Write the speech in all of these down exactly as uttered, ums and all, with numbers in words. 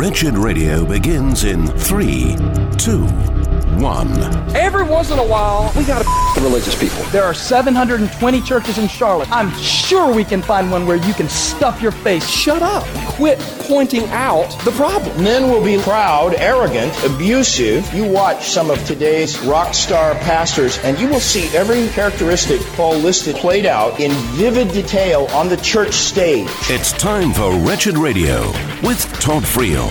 Wretched Radio begins in three, two, one. Every once in a while, we gotta the religious people. There are seven hundred twenty churches in Charlotte. I'm sure we can find one where you can stuff your face. Shut up. Quit pointing out the problem. Men will be proud, arrogant, abusive. You watch some of today's rock star pastors, and you will see every characteristic Paul listed played out in vivid detail on the church stage. It's time for Wretched Radio with Todd Friel.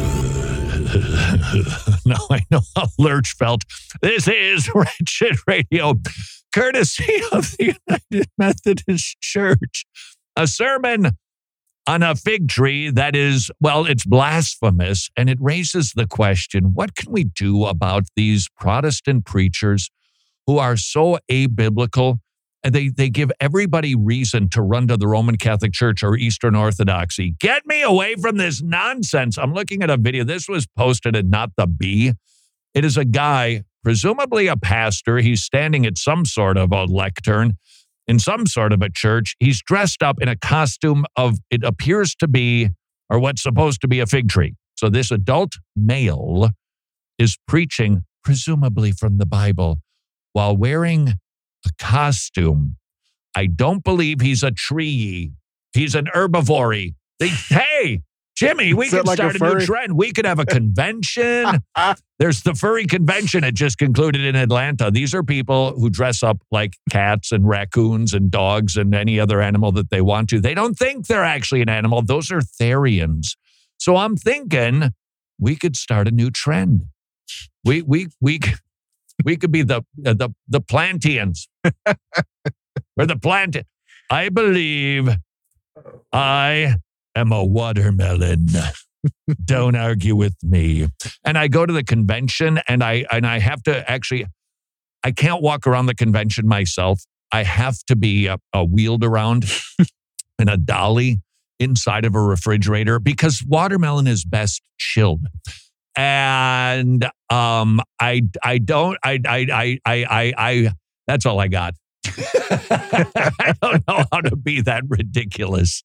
No, I know how Lurch felt. This is Wretched Radio, courtesy of the United Methodist Church. A sermon on a fig tree that is, well, it's blasphemous, and it raises the question, what can we do about these Protestant preachers who are so abiblical, and they, they give everybody reason to run to the Roman Catholic Church or Eastern Orthodoxy? Get me away from this nonsense. I'm looking at a video. This was posted at Not the Bee. It is a guy, presumably a pastor. He's standing at some sort of a lectern in some sort of a church. He's dressed up in a costume of, it appears to be, or what's supposed to be a fig tree. So this adult male is preaching, presumably from the Bible, while wearing a costume. I don't believe he's a tree. He's an herbivore. They, hey, Jimmy, we can like start a, a new trend. We could have a convention. There's the furry convention. It just concluded in Atlanta. These are people who dress up like cats and raccoons and dogs and any other animal that they want to. They don't think they're actually an animal. Those are Therians. So I'm thinking we could start a new trend. We we we we could be the the the Plantians. Or the plant. I believe I am a watermelon. Don't argue with me. And I go to the convention and I and I have to actually, I can't walk around the convention myself. I have to be uh, uh, wheeled around in a dolly inside of a refrigerator because watermelon is best chilled. And um, I I don't I I I I I, I that's all I got. I don't know how to be that ridiculous.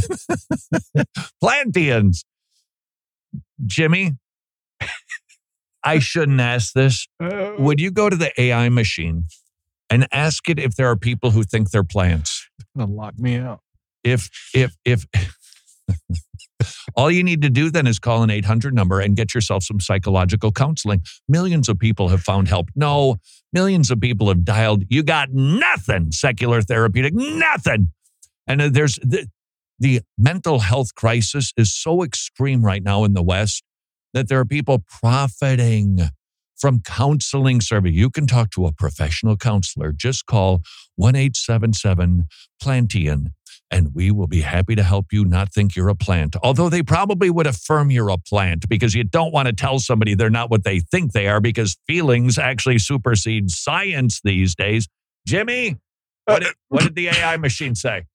Plantians. Jimmy, I shouldn't ask this. Would you go to the A I machine and ask it if there are people who think they're plants? It'll lock me out. If, if, if, all you need to do then is call an eight hundred number and get yourself some psychological counseling. Millions of people have found help. No, millions of people have dialed. You got nothing, secular therapeutic, nothing. And uh, there's the, the mental health crisis is so extreme right now in the West that there are people profiting from counseling service. You can talk to a professional counselor. Just call one eight seven seven Plantian. And we will be happy to help you not think you're a plant. Although they probably would affirm you're a plant because you don't want to tell somebody they're not what they think they are because feelings actually supersede science these days. Jimmy, what did, what did the A I machine say?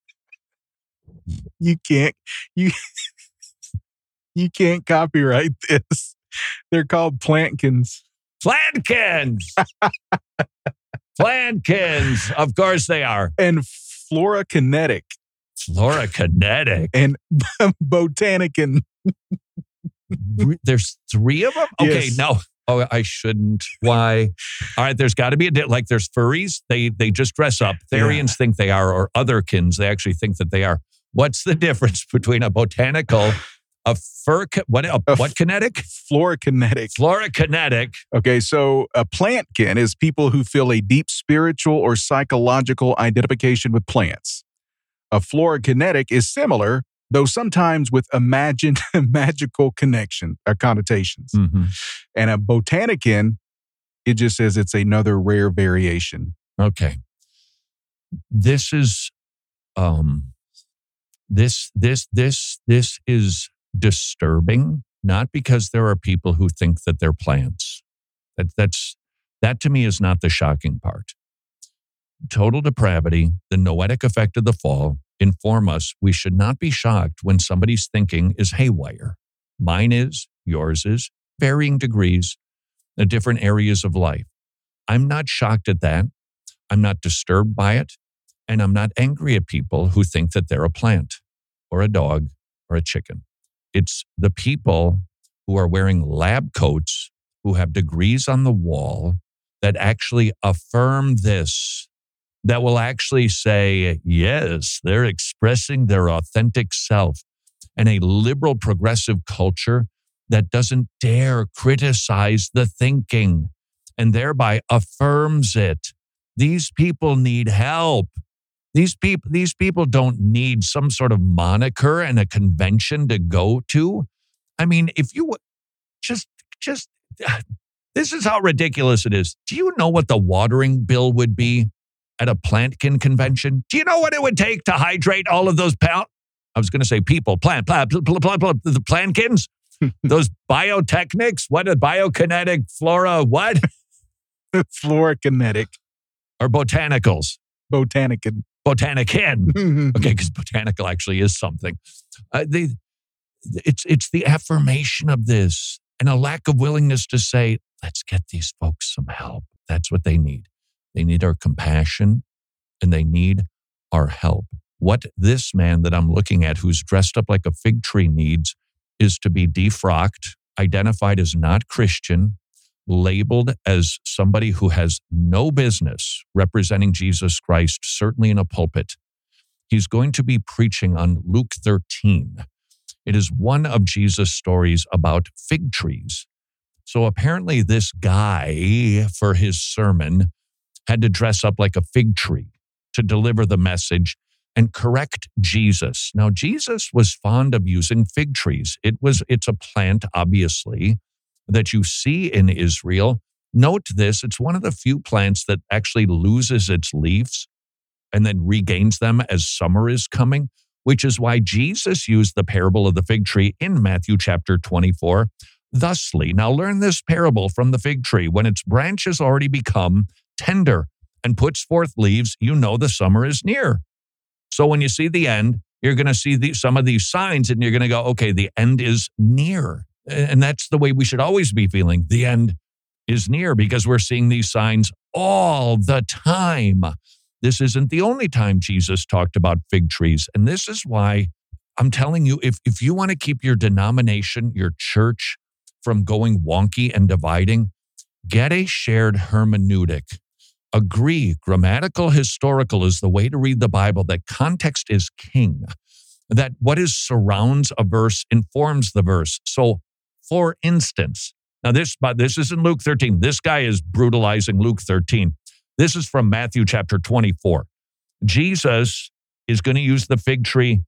You can't, you, you can't copyright this. They're called plantkins. Plantkins! Plantkins. Of course they are. And Flora Kinetic. Flora Kinetic. And Botanican. There's three of them? Okay, yes. No. Oh, I shouldn't. Why? All right, there's got to be a, di- like there's furries. They they just dress up. Therians yeah. think they are, or otherkins, they actually think that they are. What's the difference between a botanical, a fur, what, a, a what kinetic? Flora Kinetic. Flora Kinetic. Okay, so a plantkin is people who feel a deep spiritual or psychological identification with plants. A Flora Kinetic is similar, though sometimes with imagined magical connection or connotations. Mm-hmm. And a botanican, it just says it's another rare variation. Okay. This is, um, this, this, this, this is disturbing, not because there are people who think that they're plants. That, that's, that to me is not the shocking part. Total depravity, the noetic effect of the fall, inform us we should not be shocked when somebody's thinking is haywire. Mine is, yours is, varying degrees, in different areas of life. I'm not shocked at that. I'm not disturbed by it. And I'm not angry at people who think that they're a plant or a dog or a chicken. It's the people who are wearing lab coats, who have degrees on the wall, that actually affirm this, that will actually say, yes, they're expressing their authentic self. And a liberal progressive culture that doesn't dare criticize the thinking and thereby affirms it. These people need help. These people, these people don't need some sort of moniker and a convention to go to. I mean, if you just, just, this is how ridiculous it is. Do you know what the watering bill would be at a Plantkin convention? Do you know what it would take to hydrate all of those pounds? I was going to say people, plant, plant, plant, plant, plant the Plantkins, those biotechnics, what a biokinetic flora, what? Flora-kinetic. Or botanicals. Botanican. Botanican. Okay, because botanical actually is something. Uh, they, it's, it's the affirmation of this and a lack of willingness to say, let's get these folks some help. That's what they need. They need our compassion and they need our help. What this man that I'm looking at, who's dressed up like a fig tree, needs is to be defrocked, identified as not Christian, labeled as somebody who has no business representing Jesus Christ, certainly in a pulpit. He's going to be preaching on Luke thirteen. It is one of Jesus' stories about fig trees. So apparently this guy, for his sermon, had to dress up like a fig tree to deliver the message and correct Jesus. Now, Jesus was fond of using fig trees. It was, it's a plant, obviously, that you see in Israel. Note this, it's one of the few plants that actually loses its leaves and then regains them as summer is coming, which is why Jesus used the parable of the fig tree in Matthew chapter twenty-four. Thusly, now learn this parable from the fig tree. When its branches already become tender and puts forth leaves, you know the summer is near. So when you see the end, you're going to see the, some of these signs and you're going to go, okay, the end is near. And that's the way we should always be feeling. The end is near because we're seeing these signs all the time. This isn't the only time Jesus talked about fig trees. And this is why I'm telling you, if, if you want to keep your denomination, your church from going wonky and dividing, get a shared hermeneutic. Agree, grammatical, historical is the way to read the Bible, that context is king, that what is surrounds a verse informs the verse. So, for instance, now this, but this is in Luke thirteen. This guy is brutalizing Luke thirteen. This is from Matthew chapter twenty-four. Jesus is going to use the fig tree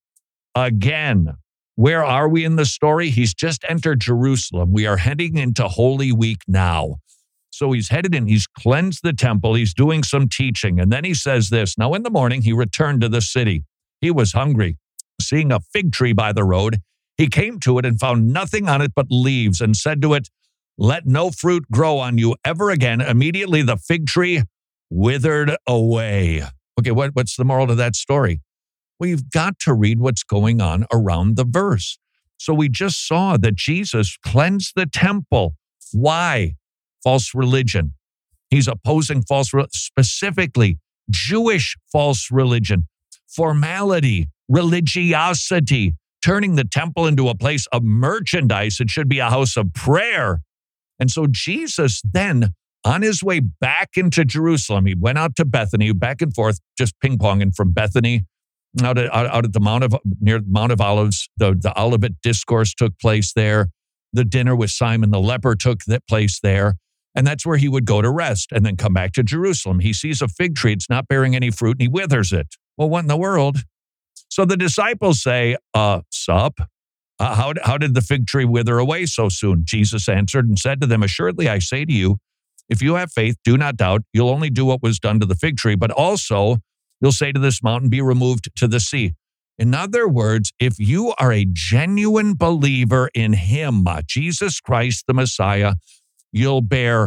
again. Where are we in the story? He's just entered Jerusalem. We are heading into Holy Week now. So he's headed in, he's cleansed the temple, he's doing some teaching. And then he says this, now in the morning, he returned to the city. He was hungry. Seeing a fig tree by the road, he came to it and found nothing on it but leaves and said to it, let no fruit grow on you ever again. Immediately the fig tree withered away. Okay, what, what's the moral to that story? Well, you've got to read what's going on around the verse. So we just saw that Jesus cleansed the temple. Why? False religion. He's opposing false, specifically Jewish false religion, formality, religiosity, turning the temple into a place of merchandise. It should be a house of prayer. And so Jesus then, on his way back into Jerusalem, he went out to Bethany, back and forth, just ping-ponging from Bethany out at, out at the Mount of, near Mount of Olives. The, the Olivet Discourse took place there. The dinner with Simon the leper took place there. And that's where he would go to rest and then come back to Jerusalem. He sees a fig tree, it's not bearing any fruit, and he withers it. Well, what in the world? So the disciples say, uh, sup? Uh, how, how did the fig tree wither away so soon? Jesus answered and said to them, assuredly, I say to you, if you have faith, do not doubt. You'll only do what was done to the fig tree, but also you'll say to this mountain, be removed to the sea. In other words, if you are a genuine believer in him, Jesus Christ, the Messiah, you'll bear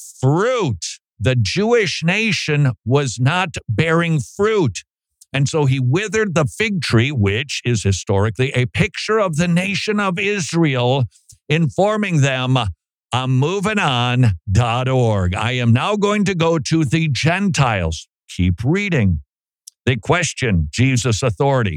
fruit. The Jewish nation was not bearing fruit. And so he withered the fig tree, which is historically a picture of the nation of Israel, informing them, I'm moving on dot org. I am now going to go to the Gentiles. Keep reading. They question Jesus' authority.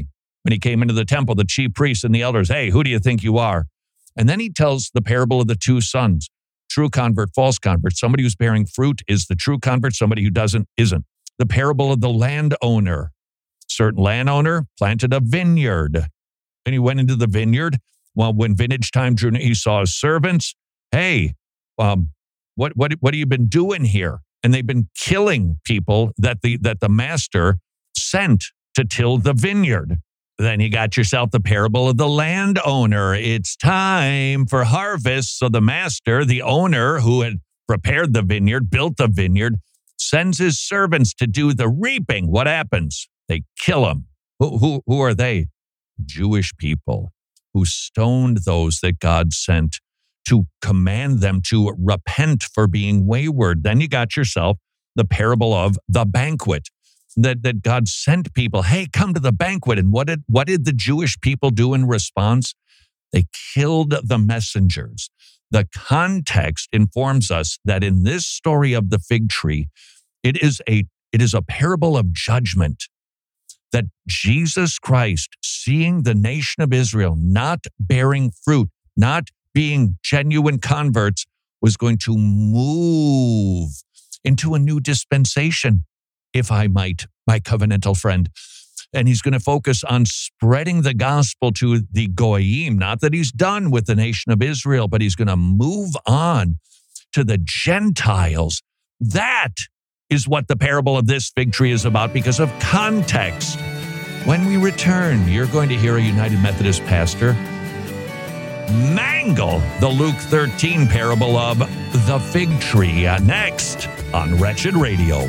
when he came into the temple, the chief priests and the elders, hey, who do you think you are? And then he tells the parable of the two sons, true convert, false convert. Somebody who's bearing fruit is the true convert. Somebody who doesn't, isn't. The parable of the landowner. Certain landowner planted a vineyard. And he went into the vineyard. Well, when vintage time drew near, he saw his servants. Hey, um, what what what have you been doing here? And they've been killing people that the that the master sent to till the vineyard. Then you got yourself the parable of the landowner. It's time for harvest. So the master, the owner who had prepared the vineyard, built the vineyard, sends his servants to do the reaping. What happens? They kill them. Who, who, who are they? Jewish people who stoned those that God sent to command them to repent for being wayward. Then you got yourself the parable of the banquet. That, that God sent people, hey, come to the banquet. And what did, what did the Jewish people do in response? They killed the messengers. The context informs us that in this story of the fig tree, it is a, it is a parable of judgment. That Jesus Christ, seeing the nation of Israel not bearing fruit, not being genuine converts, was going to move into a new dispensation, if I might, my covenantal friend. And he's going to focus on spreading the gospel to the Goyim. Not that he's done with the nation of Israel, but he's going to move on to the Gentiles. That is what the parable of this fig tree is about because of context. When we return, you're going to hear a United Methodist pastor mangle the Luke thirteen parable of the fig tree. Uh, next on Wretched Radio.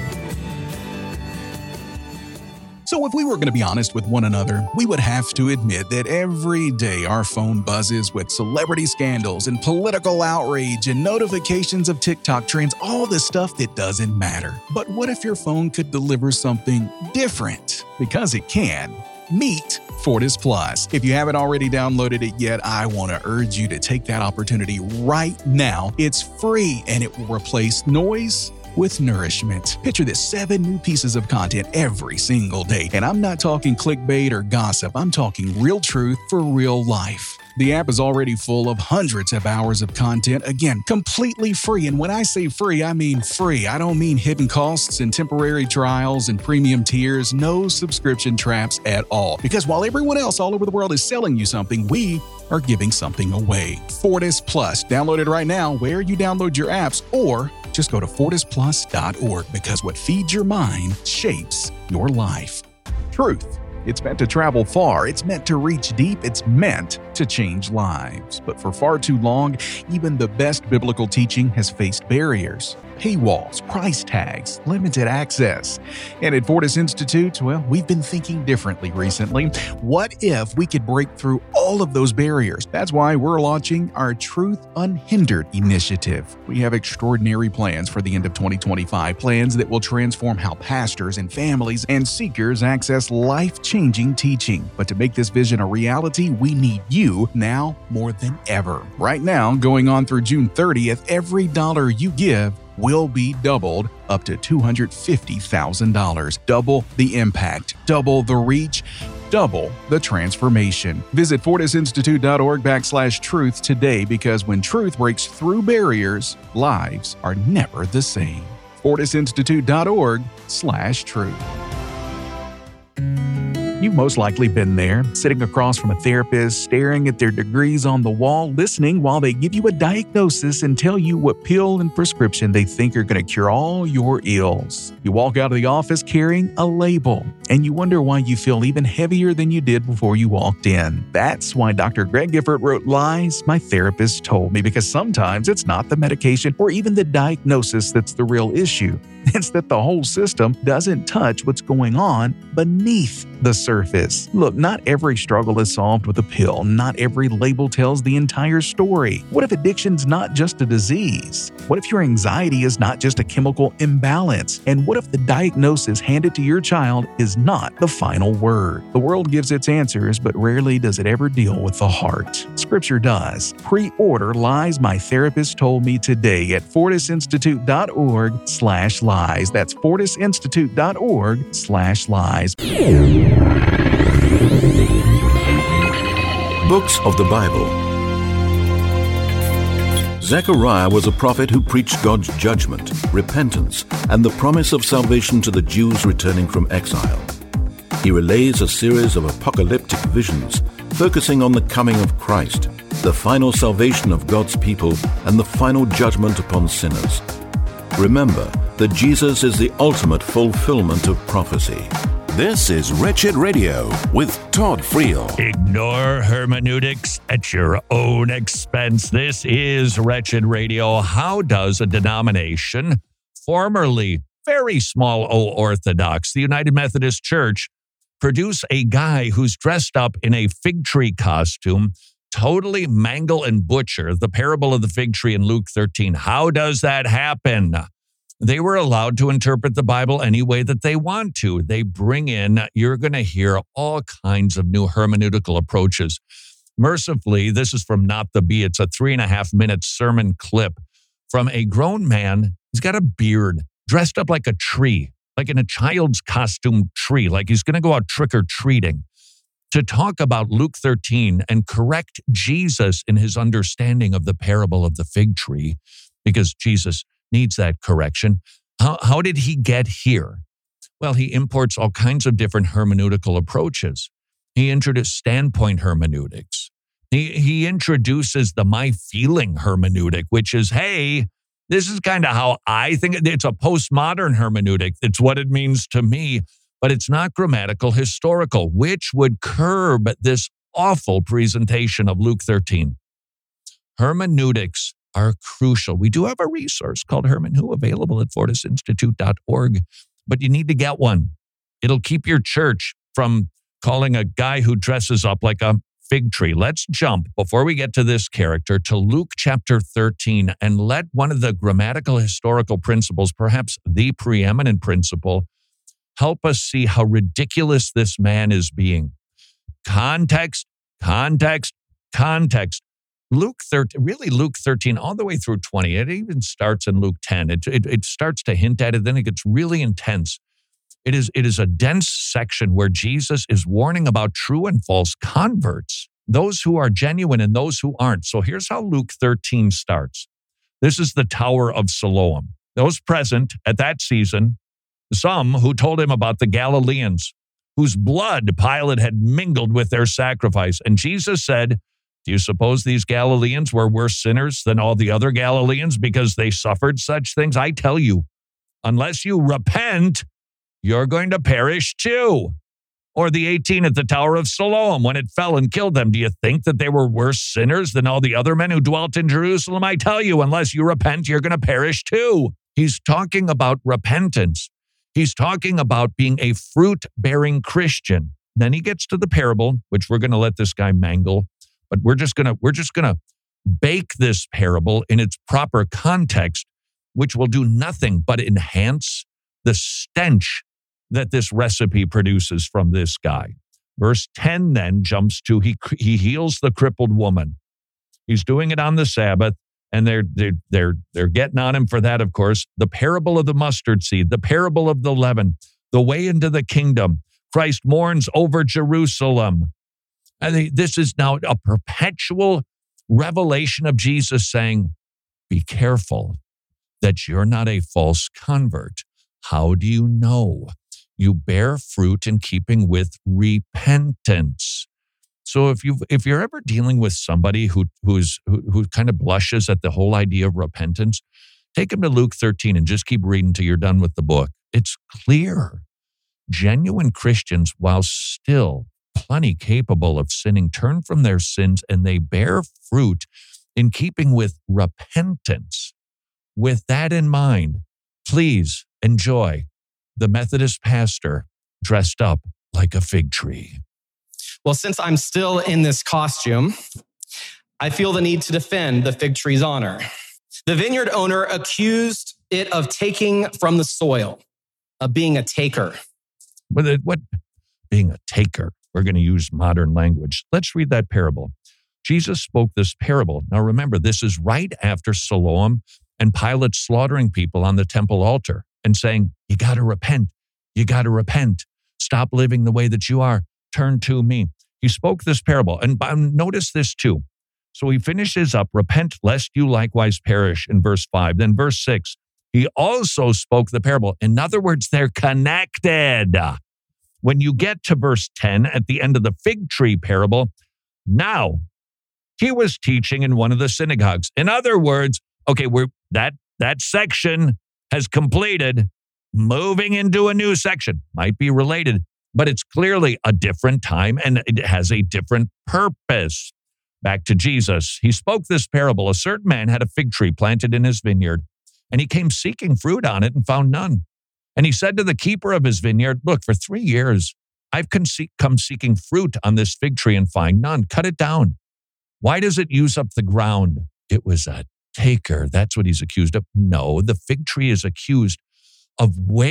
So if we were going to be honest with one another, we would have to admit that every day our phone buzzes with celebrity scandals and political outrage and notifications of TikTok trends, all the stuff that doesn't matter. But what if your phone could deliver something different? Because it can. Meet Fortis Plus. If you haven't already downloaded it yet, I want to urge you to take that opportunity right now. It's free and it will replace noise with nourishment. Picture this, seven new pieces of content every single day. And I'm not talking clickbait or gossip. I'm talking real truth for real life. The app is already full of hundreds of hours of content, again, completely free. And when I say free, I mean free. I don't mean hidden costs and temporary trials and premium tiers, no subscription traps at all. Because while everyone else all over the world is selling you something, we are giving something away. Fortis Plus. Download it right now where you download your apps, or just go to fortis plus dot org, because what feeds your mind shapes your life. Truth. It's meant to travel far. It's meant to reach deep. It's meant to change lives. But for far too long, even the best biblical teaching has faced barriers, paywalls, price tags, limited access. And at Fortis Institute, well, we've been thinking differently recently. What if we could break through all of those barriers? That's why we're launching our Truth Unhindered initiative. We have extraordinary plans for the end of twenty twenty-five, plans that will transform how pastors and families and seekers access life-changing teaching. But to make this vision a reality, we need you now more than ever. Right now, going on through June thirtieth, every dollar you give will be doubled up to two hundred fifty thousand dollars. Double the impact, double the reach, double the transformation. Visit fortisinstitute.org backslash truth today, because when truth breaks through barriers, lives are never the same. fortisinstitute.org slash truth. You've most likely been there, sitting across from a therapist, staring at their degrees on the wall, listening while they give you a diagnosis and tell you what pill and prescription they think are going to cure all your ills. You walk out of the office carrying a label, and you wonder why you feel even heavier than you did before you walked in. That's why Doctor Greg Gifford wrote Lies My Therapist Told Me, because sometimes it's not the medication or even the diagnosis that's the real issue. It's that the whole system doesn't touch what's going on beneath the surface. Look, not every struggle is solved with a pill. Not every label tells the entire story. What if addiction's not just a disease? What if your anxiety is not just a chemical imbalance? And what if the diagnosis handed to your child is not the final word? The world gives its answers, but rarely does it ever deal with the heart. Scripture does. Pre-order Lies My Therapist Told Me today at fortisinstitute.org slash lies. That's fortisinstitute.org slash lies. Books of the Bible. Zechariah was a prophet who preached God's judgment, repentance, and the promise of salvation to the Jews returning from exile. He relays a series of apocalyptic visions focusing on the coming of Christ, the final salvation of God's people, and the final judgment upon sinners. Remember that Jesus is the ultimate fulfillment of prophecy. This is Wretched Radio with Todd Friel. Ignore hermeneutics at your own expense. This is Wretched Radio. How does a denomination, formerly very small O Orthodox, the United Methodist Church, produce a guy who's dressed up in a fig tree costume, totally mangle and butcher the parable of the fig tree in Luke thirteen? How does that happen? They were allowed to interpret the Bible any way that they want to. They bring in, you're going to hear all kinds of new hermeneutical approaches. Mercifully, this is from Not the Bee. It's a three and a half minute sermon clip from a grown man. He's got a beard, dressed up like a tree, like in a child's costume tree, like he's going to go out trick-or-treating, to talk about Luke thirteen and correct Jesus in his understanding of the parable of the fig tree, because Jesus needs that correction. How, how did he get here? Well, he imports all kinds of different hermeneutical approaches. He introduced standpoint hermeneutics. He, he introduces the my feeling hermeneutic, which is, hey, this is kind of how I think. It's a postmodern hermeneutic. It's what it means to me, but it's not grammatical historical, which would curb this awful presentation of Luke thirteen. Hermeneutics are crucial. We do have a resource called Herman Who available at fortis institute dot org, but you need to get one. It'll keep your church from calling a guy who dresses up like a fig tree. Let's jump, before we get to this character, to Luke chapter thirteen and let one of the grammatical historical principles, perhaps the preeminent principle, help us see how ridiculous this man is being. Context, context, context. Luke thirteen, really Luke thirteen, all the way through twenty. It even starts in Luke ten. It, it, it starts to hint at it, then it gets really intense. It is, it is a dense section where Jesus is warning about true and false converts, those who are genuine and those who aren't. So here's how Luke thirteen starts. This is the Tower of Siloam. Those present at that season, some who told him about the Galileans, whose blood Pilate had mingled with their sacrifice. And Jesus said, do you suppose these Galileans were worse sinners than all the other Galileans because they suffered such things? I tell you, unless you repent, you're going to perish too. Or the eighteen at the Tower of Siloam, when it fell and killed them. Do you think that they were worse sinners than all the other men who dwelt in Jerusalem? I tell you, unless you repent, you're going to perish too. He's talking about repentance. He's talking about being a fruit-bearing Christian. Then he gets to the parable, which we're going to let this guy mangle. But we're just gonna we're just gonna bake this parable in its proper context, which will do nothing but enhance the stench that this recipe produces from this guy. Verse ten then jumps to he he heals the crippled woman. He's doing it on the Sabbath, and they're they're they're they're getting on him for that, of course. The parable of the mustard seed, the parable of the leaven, the way into the kingdom. Christ mourns over Jerusalem. And this is now a perpetual revelation of Jesus saying, be careful that you're not a false convert. How do you know? You bear fruit in keeping with repentance. So if you if you're ever dealing with somebody who who's who, who kind of blushes at the whole idea of repentance, take them to Luke thirteen and just keep reading till you're done with the book. It's clear. Genuine Christians, while still plenty capable of sinning, turn from their sins and they bear fruit in keeping with repentance. With that in mind, please enjoy the Methodist pastor dressed up like a fig tree. Well, since I'm still in this costume, I feel the need to defend the fig tree's honor. The vineyard owner accused it of taking from the soil, of being a taker. What, what being a taker? We're going to use modern language. Let's read that parable. Jesus spoke this parable. Now remember, this is right after Siloam and Pilate slaughtering people on the temple altar and saying, you got to repent. You got to repent. Stop living the way that you are. Turn to me. He spoke this parable. And notice this too. So he finishes up, repent lest you likewise perish in verse five. Then verse six, he also spoke the parable. In other words, they're connected. When you get to verse ten at the end of the fig tree parable, now he was teaching in one of the synagogues. In other words, okay, we're that that section has completed, moving into a new section. Might be related, but it's clearly a different time and it has a different purpose. Back to Jesus. He spoke this parable. A certain man had a fig tree planted in his vineyard, and he came seeking fruit on it and found none. And he said to the keeper of his vineyard, look, for three years, I've come seeking fruit on this fig tree and find none. Cut it down. Why does it use up the ground? It was a taker. That's what he's accused of. No, the fig tree is accused of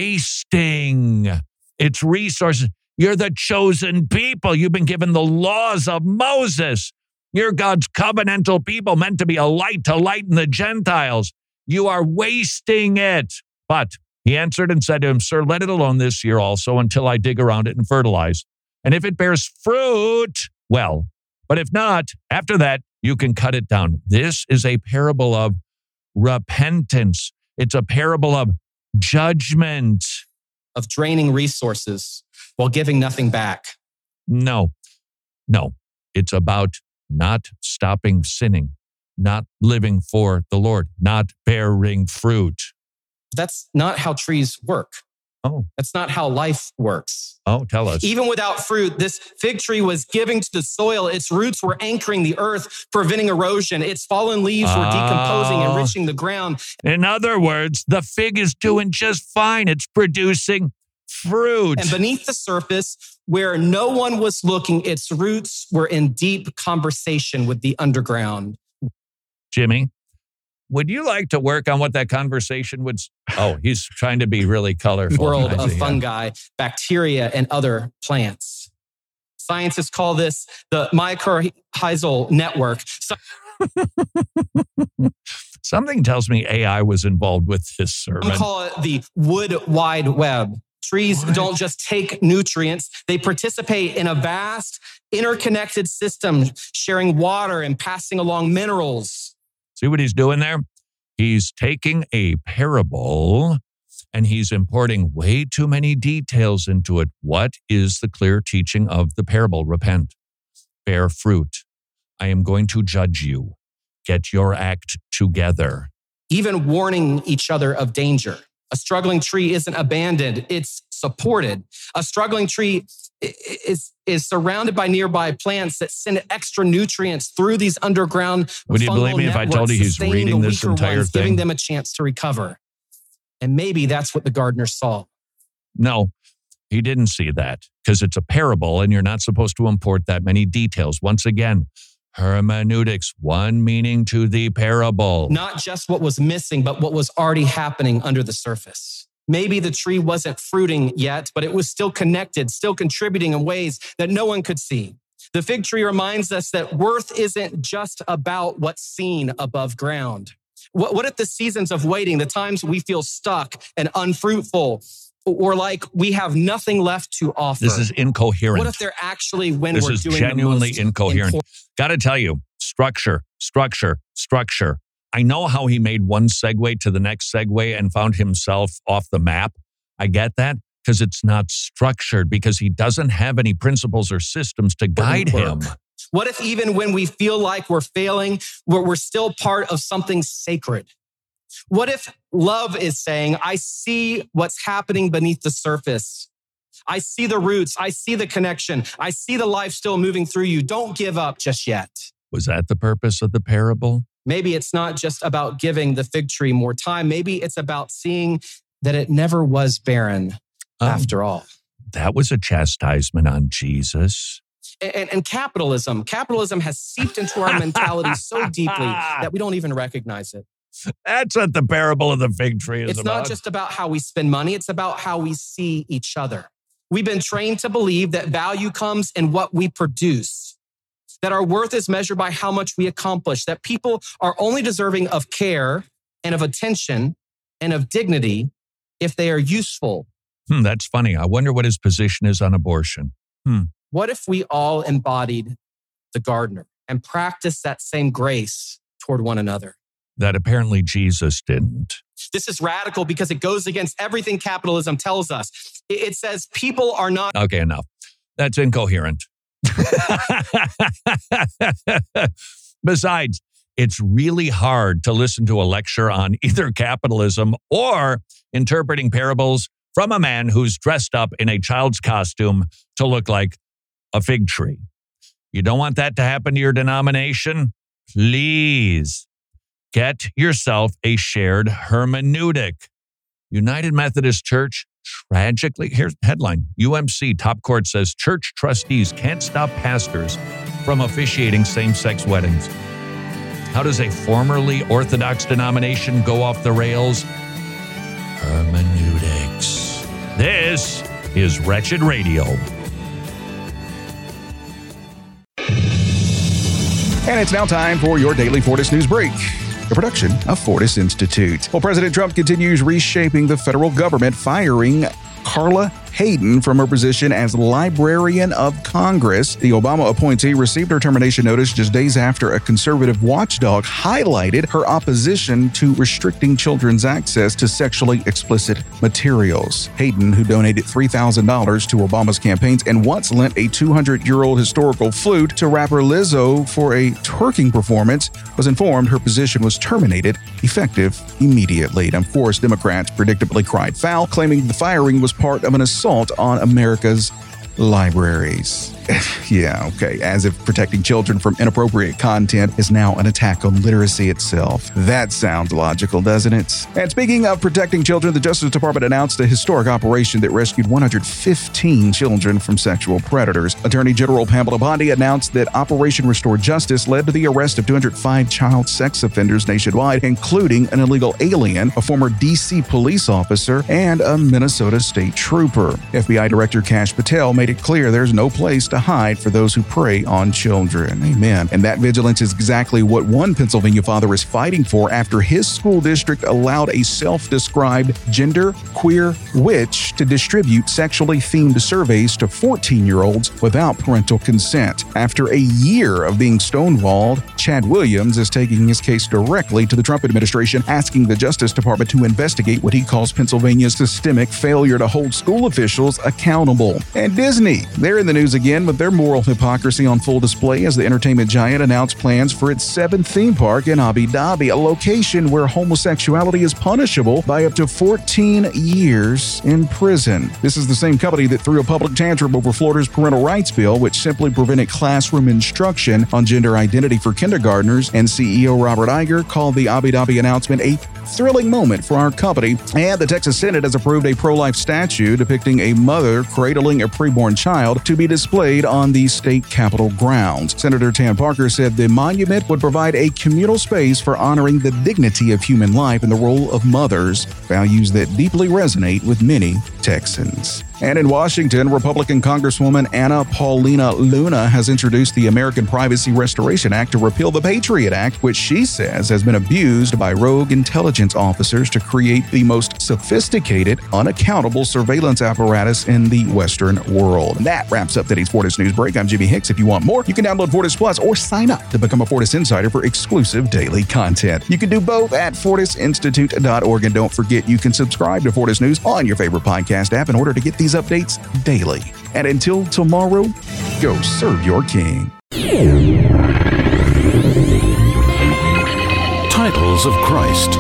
wasting its resources. You're the chosen people. You've been given the laws of Moses. You're God's covenantal people meant to be a light to lighten the Gentiles. You are wasting it. But he answered and said to him, sir, let it alone this year also until I dig around it and fertilize. And if it bears fruit, well, but if not, after that, you can cut it down. This is a parable of repentance. It's a parable of judgment. Of draining resources while giving nothing back. No, no. It's about not stopping sinning, not living for the Lord, not bearing fruit. That's not how trees work. Oh. That's not how life works. Oh, tell us. Even without fruit, this fig tree was giving to the soil. Its roots were anchoring the earth, preventing erosion. Its fallen leaves were decomposing, Oh. enriching the ground. In other words, the fig is doing just fine. It's producing fruit. And beneath the surface, where no one was looking, its roots were in deep conversation with the underground. Jimmy, would you like to work on what that conversation would... Oh, he's trying to be really colorful. World I of see, yeah. fungi, bacteria, and other plants. Scientists call this the mycorrhizal network. So- Something tells me A I was involved with this sermon. Some call it the wood wide web. Trees What? don't just take nutrients, they participate in a vast, interconnected system, sharing water and passing along minerals. See what he's doing there? He's taking a parable and he's importing way too many details into it. What is the clear teaching of the parable? Repent, bear fruit. I am going to judge you. Get your act together. Even warning each other of danger. A struggling tree isn't abandoned, it's supported. A struggling tree is, is surrounded by nearby plants that send extra nutrients through these underground Would you fungal believe me if I told you he's sustaining reading the this weaker entire ones, thing? giving them a chance to recover. And maybe that's what the gardener saw. No, he didn't see that because it's a parable and you're not supposed to import that many details. Once again, hermeneutics, one meaning to the parable. Not just what was missing, but what was already happening under the surface. Maybe the tree wasn't fruiting yet, but it was still connected, still contributing in ways that no one could see. The fig tree reminds us that worth isn't just about what's seen above ground. What, what if the seasons of waiting, the times we feel stuck and unfruitful, or like we have nothing left to offer? This is incoherent. What if they're actually when This we're is doing genuinely the most incoherent. important- Got to tell you, structure, structure, structure. I know how he made one segue to the next segue and found himself off the map. I get that because it's not structured, because he doesn't have any principles or systems to guide him. What if even when we feel like we're failing, we're, we're still part of something sacred? What if love is saying, I see what's happening beneath the surface. I see the roots. I see the connection. I see the life still moving through you. Don't give up just yet. Was that the purpose of the parable? Maybe it's not just about giving the fig tree more time. Maybe it's about seeing that it never was barren Oh, after all. That was a chastisement on Jesus. And, and capitalism, capitalism has seeped into our mentality so deeply that we don't even recognize it. That's what the parable of the fig tree is It's about. not just about how we spend money. It's about how we see each other. We've been trained to believe that value comes in what we produce, that our worth is measured by how much we accomplish, that people are only deserving of care and of attention and of dignity if they are useful. Hmm, that's funny. I wonder what his position is on abortion. Hmm. What if we all embodied the gardener and practiced that same grace toward one another? That apparently Jesus didn't. This is radical because it goes against everything capitalism tells us. It says people are not... Okay, enough. That's incoherent. Besides, it's really hard to listen to a lecture on either capitalism or interpreting parables from a man who's dressed up in a child's costume to look like a fig tree. You don't want that to happen to your denomination? Please get yourself a shared hermeneutic. United Methodist Church, tragically, here's the headline. U M C top court says church trustees can't stop pastors from officiating same-sex weddings. How does a formerly Orthodox denomination go off the rails? Hermeneutics. This is Wretched Radio. And it's now time for your daily Fortis News Break, a production of Fortis Institute. Well, President Trump continues reshaping the federal government, firing Carla Hayden from her position as Librarian of Congress. The Obama appointee received her termination notice just days after a conservative watchdog highlighted her opposition to restricting children's access to sexually explicit materials. Hayden, who donated three thousand dollars to Obama's campaigns and once lent a two hundred year old historical flute to rapper Lizzo for a twerking performance, was informed her position was terminated, effective immediately. And of course, Democrats predictably cried foul, claiming the firing was part of an assault on America's libraries. Yeah, okay. As if protecting children from inappropriate content is now an attack on literacy itself. That sounds logical, doesn't it? And speaking of protecting children, the Justice Department announced a historic operation that rescued one hundred fifteen children from sexual predators. Attorney General Pamela Bondi announced that Operation Restore Justice led to the arrest of two hundred five child sex offenders nationwide, including an illegal alien, a former D C police officer, and a Minnesota state trooper. F B I Director Kash Patel made it clear there's no place to hide for those who prey on children. Amen. And that vigilance is exactly what one Pennsylvania father is fighting for after his school district allowed a self-described gender queer witch to distribute sexually themed surveys to fourteen-year-olds without parental consent. After a year of being stonewalled, Chad Williams is taking his case directly to the Trump administration, asking the Justice Department to investigate what he calls Pennsylvania's systemic failure to hold school officials accountable. And Disney, they're in the news again with their moral hypocrisy on full display as the entertainment giant announced plans for its seventh theme park in Abu Dhabi, a location where homosexuality is punishable by up to fourteen years in prison. This is the same company that threw a public tantrum over Florida's parental rights bill, which simply prevented classroom instruction on gender identity for kindergartners, and C E O Robert Iger called the Abu Dhabi announcement a thrilling moment for our company. And the Texas Senate has approved a pro-life statue depicting a mother cradling a preborn child to be displayed on the state capitol grounds. Senator Tam Parker said the monument would provide a communal space for honoring the dignity of human life and the role of mothers, values that deeply resonate with many Texans. And in Washington, Republican Congresswoman Anna Paulina Luna has introduced the American Privacy Restoration Act to repeal the Patriot Act, which she says has been abused by rogue intelligence officers to create the most sophisticated, unaccountable surveillance apparatus in the Western world. And that wraps up today's Fortis News Break. I'm Jimmy Hicks. If you want more, you can download Fortis Plus or sign up to become a Fortis Insider for exclusive daily content. You can do both at fortis institute dot org. And don't forget, you can subscribe to Fortis News on your favorite podcast app in order to get these updates daily. And until tomorrow, go serve your king. Titles of Christ.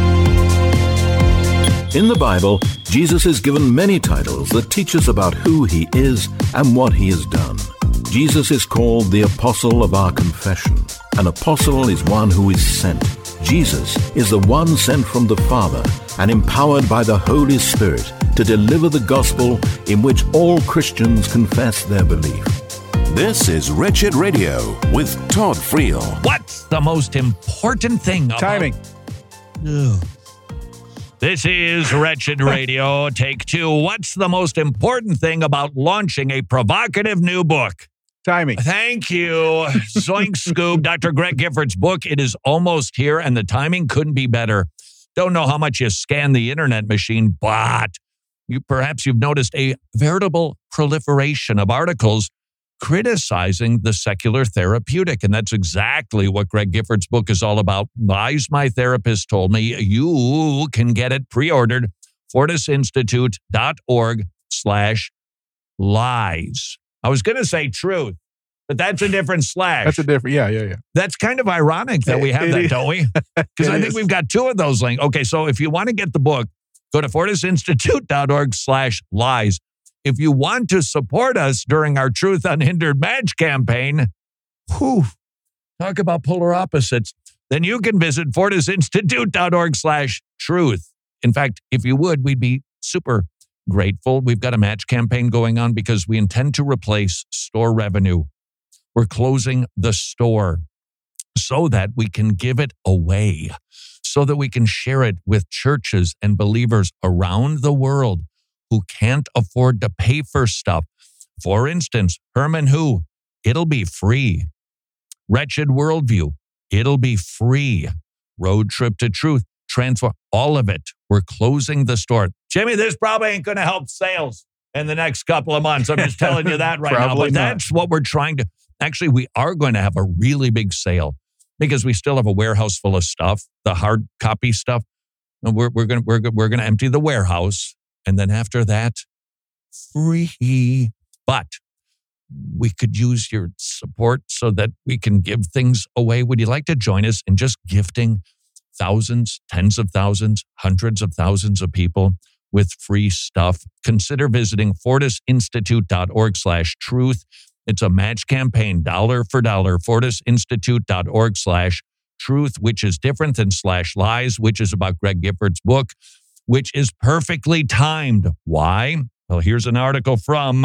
In the Bible, Jesus is given many titles that teach us about who he is and what he has done. Jesus is called the Apostle of our confession. An apostle is one who is sent. Jesus is the one sent from the Father and empowered by the Holy Spirit to deliver the gospel in which all Christians confess their belief. This is Wretched Radio with Todd Friel. What's the most important thing about... Timing. Ugh. This is Wretched Radio, take two. What's the most important thing about launching a provocative new book? Timing. Thank you. Zoink Scoop, Doctor Greg Gifford's book. It is almost here, and the timing couldn't be better. Don't know how much you scan the internet machine, but you perhaps you've noticed a veritable proliferation of articles criticizing the secular therapeutic. And that's exactly what Greg Gifford's book is all about. Lies My Therapist Told Me. You can get it pre-ordered. FortisInstitute.org slash lies. I was going to say truth, but that's a different slash. That's a different, yeah, yeah, yeah. That's kind of ironic that we have It that, is. don't we? Because I think is. we've got two of those links. Okay, so if you want to get the book, go to FortisInstitute.org slash lies. If you want to support us during our Truth Unhindered Match campaign, whew, talk about polar opposites, then you can visit FortisInstitute.org slash truth. In fact, if you would, we'd be super grateful. We've got a match campaign going on because we intend to replace store revenue. We're closing the store so that we can give it away, so that we can share it with churches and believers around the world who can't afford to pay for stuff. For instance, Herman Who, it'll be free. Wretched Worldview, it'll be free. Road Trip to Truth, Transform, all of it. We're closing the store. Jimmy, this probably ain't going to help sales in the next couple of months. I'm just telling you that right now. But not. that's what we're trying to. Actually, we are going to have a really big sale because we still have a warehouse full of stuff, the hard copy stuff. And we're we're going we're we're going to empty the warehouse, and then after that, free. But we could use your support so that we can give things away. Would you like to join us in just gifting thousands, tens of thousands, hundreds of thousands of people with free stuff? Consider visiting FortisInstitute.org slash truth. It's a match campaign, dollar for dollar. FortisInstitute.org slash truth, which is different than slash lies, which is about Greg Gifford's book, which is perfectly timed. Why? Well, here's an article from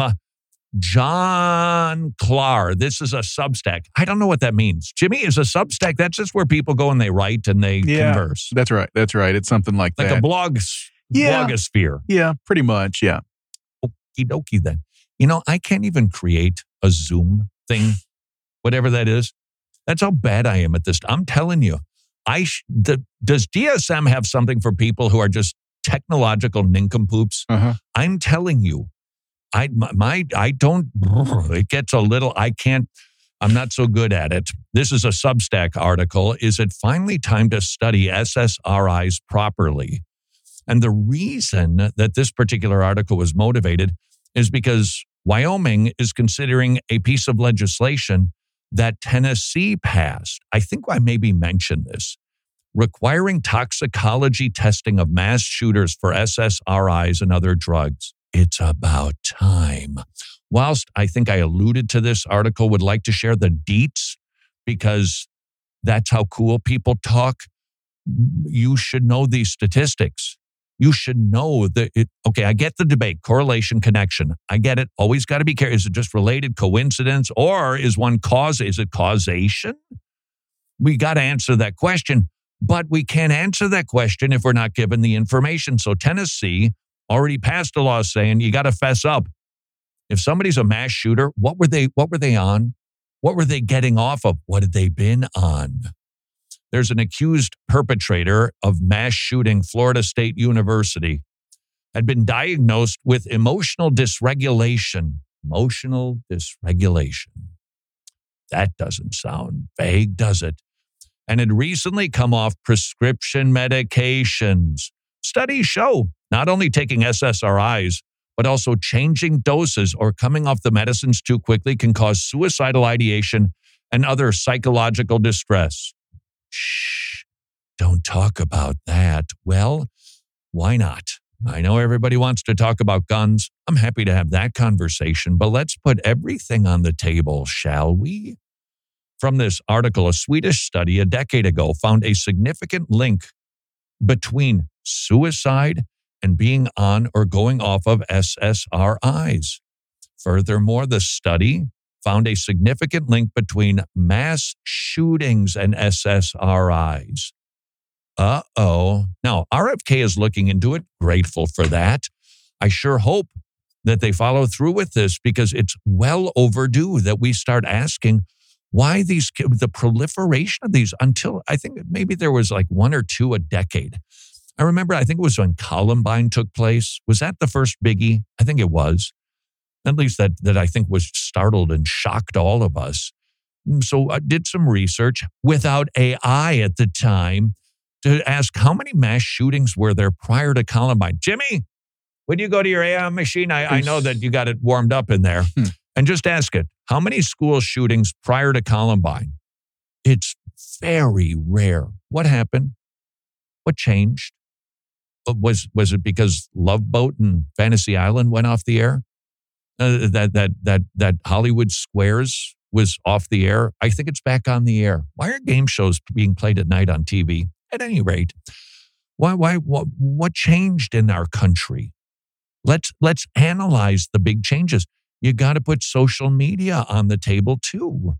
John Clark. This is a Substack. I don't know what that means. Jimmy, is a Substack, that's just where people go and they write and they Yeah, converse. that's right. That's right. It's something like, Like that. a blog, Yeah. blogosphere. Yeah, pretty much. Yeah. Okie dokie then. You know, I can't even create a Zoom thing, whatever that is. That's how bad I am at this. I'm telling you, I sh- the, does D S M have something for people who are just technological nincompoops? Uh-huh. I'm telling you, I my, my I don't. It gets a little. I can't. I'm not so good at it. This is a Substack article. Is it finally time to study S S R Is properly? And the reason that this particular article was motivated is because Wyoming is considering a piece of legislation that Tennessee passed. I think I maybe mentioned this, requiring toxicology testing of mass shooters for S S R Is and other drugs. It's about time. Whilst I think I alluded to this article, would like to share the deets because that's how cool people talk. You should know these statistics. You should know that it, okay, I get the debate, correlation, connection. I get it. Always got to be careful. Is it just related, coincidence, or is one cause? Is it causation? We got to answer that question, but we can't answer that question if we're not given the information. So Tennessee already passed a law saying you got to fess up. If somebody's a mass shooter, what were they, what were they on? What were they getting off of? What had they been on? There's an accused perpetrator of mass shooting, Florida State University, had been diagnosed with emotional dysregulation. Emotional dysregulation. That doesn't sound vague, does it? And had recently come off prescription medications. Studies show not only taking S S R Is, but also changing doses or coming off the medicines too quickly can cause suicidal ideation and other psychological distress. Shh, don't talk about that. Well, why not? I know everybody wants to talk about guns. I'm happy to have that conversation, but let's put everything on the table, shall we? From this article, a Swedish study a decade ago found a significant link between suicide and being on or going off of S S R Is. Furthermore, the study found a significant link between mass shootings and S S R Is. Uh-oh. Now, R F K is looking into it. Grateful for that. I sure hope that they follow through with this because it's well overdue that we start asking why these, the proliferation of these until I think maybe there was like one or two a decade. I remember, I think it was when Columbine took place. Was that the first biggie? I think it was. At least that, that I think was startled and shocked all of us. So I did some research without A I at the time to ask how many mass shootings were there prior to Columbine. Jimmy, when you go to your A I machine, I, I know that you got it warmed up in there, hmm. and just ask it, how many school shootings prior to Columbine? It's very rare. What happened? What changed? Was was it because Love Boat and Fantasy Island went off the air? Uh, that that that that Hollywood Squares was off the air? I think it's back on the air. Why are game shows being played at night on T V? At any rate, why why what what changed in our country? Let's let's analyze the big changes. You got to put social media on the table too.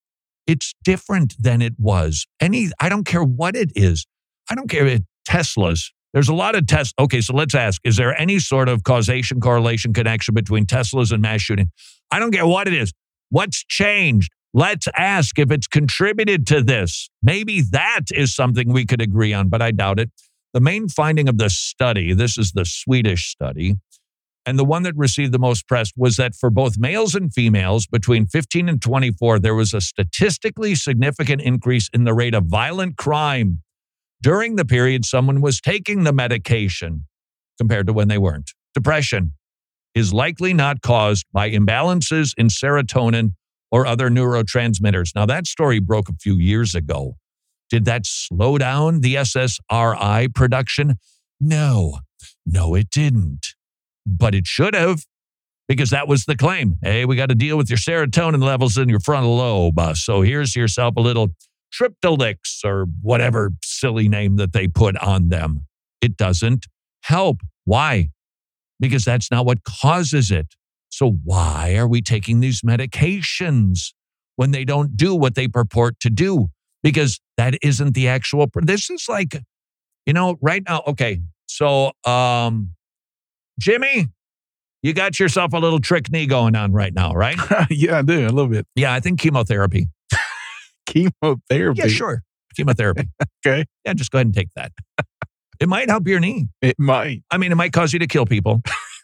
It's different than it was. Any I don't care what it is. I don't care if Teslas. There's a lot of Tesla. Okay, so let's ask, is there any sort of causation, correlation, connection between Teslas and mass shooting? I don't care what it is. What's changed? Let's ask if it's contributed to this. Maybe that is something we could agree on, but I doubt it. The main finding of the study, this is the Swedish study, and the one that received the most press, was that for both males and females between fifteen and twenty-four, there was a statistically significant increase in the rate of violent crime during the period someone was taking the medication compared to when they weren't. Depression is likely not caused by imbalances in serotonin or other neurotransmitters. Now, that story broke a few years ago. Did that slow down the S S R I production? No. No, it didn't. But it should have, because that was the claim. Hey, we got to deal with your serotonin levels in your frontal lobe. Uh, so here's yourself a little Triptychs or whatever silly name that they put on them. It doesn't help. Why? Because that's not what causes it. So why are we taking these medications when they don't do what they purport to do? Because that isn't the actual, this is like, you know, right now, okay, so um, Jimmy, you got yourself a little trick knee going on right now, right? Yeah, I do, a little bit. Yeah, I think chemotherapy. Chemotherapy? Yeah, sure. Chemotherapy. Okay. Yeah, just go ahead and take that. It might help your knee. It might. I mean, it might cause you to kill people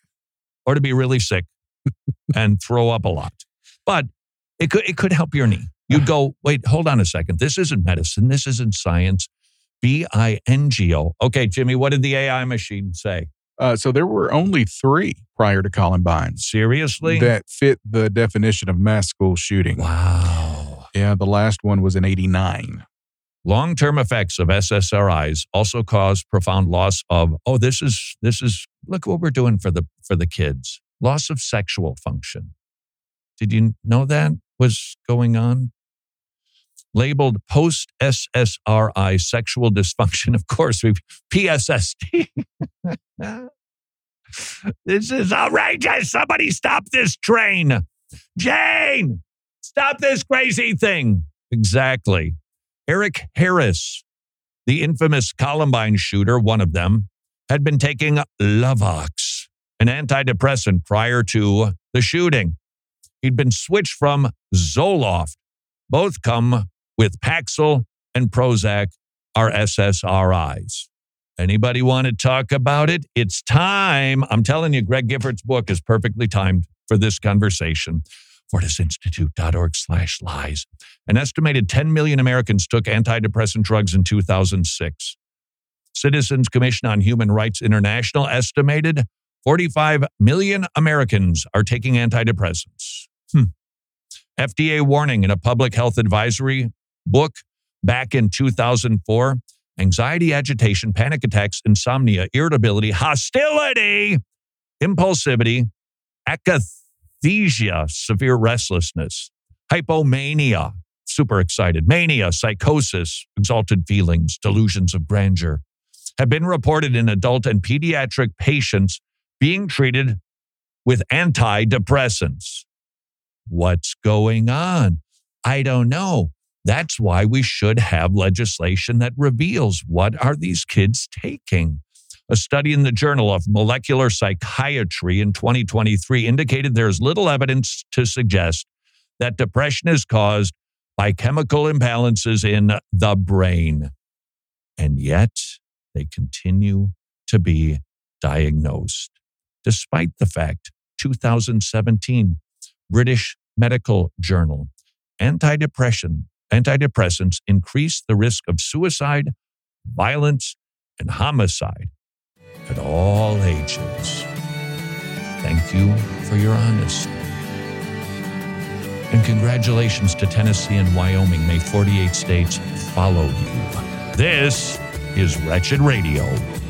or to be really sick and throw up a lot. But it could it could help your knee. You'd go, wait, hold on a second. This isn't medicine. This isn't science. B I N G O. Okay, Jimmy, what did the A I machine say? Uh, so there were only three prior to Columbine. Seriously? That fit the definition of mass school shooting. Wow. Yeah, the last one was in eighty-nine. Long-term effects of S S R Is also cause profound loss of, oh, this is, this is, look what we're doing for the, for the kids. Loss of sexual function. Did you know that was going on? Labeled post-S S R I sexual dysfunction. Of course, we've P S S D. This is outrageous. Somebody stop this train. Jane, stop this crazy thing. Exactly. Eric Harris, the infamous Columbine shooter, one of them, had been taking Luvox, an antidepressant, prior to the shooting. He'd been switched from Zoloft. Both come with Paxil and Prozac, are S S R Is. Anybody want to talk about it? It's time. I'm telling you, Greg Giffords' book is perfectly timed for this conversation. FortisInstitute.org slash lies. An estimated ten million Americans took antidepressant drugs in two thousand six. Citizens Commission on Human Rights International estimated forty-five million Americans are taking antidepressants. Hmm. F D A warning in a public health advisory book back in two thousand four. Anxiety, agitation, panic attacks, insomnia, irritability, hostility, impulsivity, akathisia, severe restlessness, hypomania, super excited, mania, psychosis, exalted feelings, delusions of grandeur, have been reported in adult and pediatric patients being treated with antidepressants. What's going on? I don't know. That's why we should have legislation that reveals what are these kids taking. A study in the Journal of Molecular Psychiatry in twenty twenty-three indicated there's little evidence to suggest that depression is caused by chemical imbalances in the brain. And yet, they continue to be diagnosed, despite the fact two thousand seventeen British Medical Journal. Antidepressant, antidepressants increase the risk of suicide, violence, and homicide at all ages. Thank you for your honesty. And congratulations to Tennessee and Wyoming. May forty-eight states follow you. This is Wretched Radio.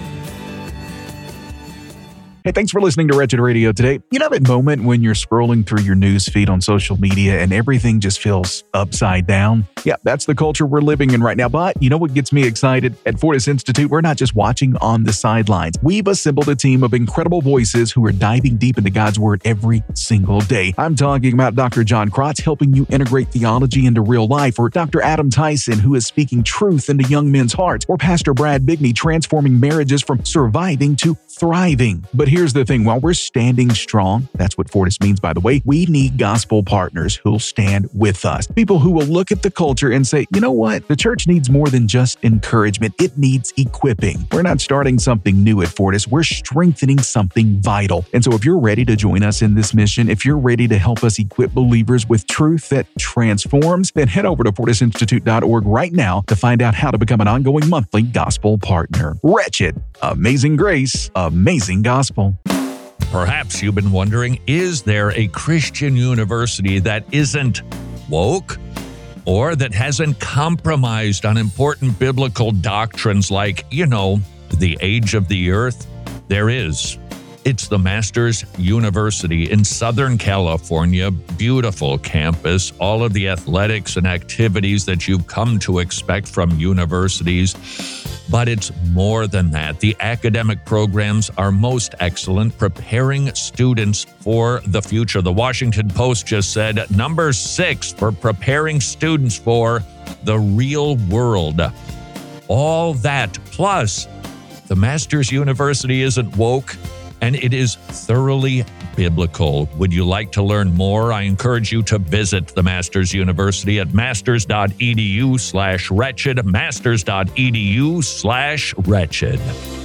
Hey, thanks for listening to Wretched Radio today. You know that moment when you're scrolling through your news feed on social media and everything just feels upside down? Yeah, that's the culture we're living in right now. But you know what gets me excited? At Fortis Institute, we're not just watching on the sidelines. We've assembled a team of incredible voices who are diving deep into God's Word every single day. I'm talking about Doctor John Krotz helping you integrate theology into real life, or Doctor Adam Tyson, who is speaking truth into young men's hearts, or Pastor Brad Bigney transforming marriages from surviving to thriving. But here's the thing, while we're standing strong, that's what Fortis means, by the way, we need gospel partners who'll stand with us. People who will look at the culture and say, you know what? The church needs more than just encouragement. It needs equipping. We're not starting something new at Fortis. We're strengthening something vital. And so if you're ready to join us in this mission, if you're ready to help us equip believers with truth that transforms, then head over to fortis institute dot org right now to find out how to become an ongoing monthly gospel partner. Wretched, amazing grace, amazing gospel. Perhaps you've been wondering, is there a Christian university that isn't woke or that hasn't compromised on important biblical doctrines like, you know, the age of the earth? There is. It's the Masters University in Southern California. Beautiful campus, all of the athletics and activities that you've come to expect from universities. But it's more than that. The academic programs are most excellent, preparing students for the future. The Washington Post just said number six for preparing students for the real world. All that, plus the Masters University isn't woke, and it is thoroughly biblical. Would you like to learn more? I encourage you to visit the Masters University at masters.edu slash wretched, masters.edu slash wretched.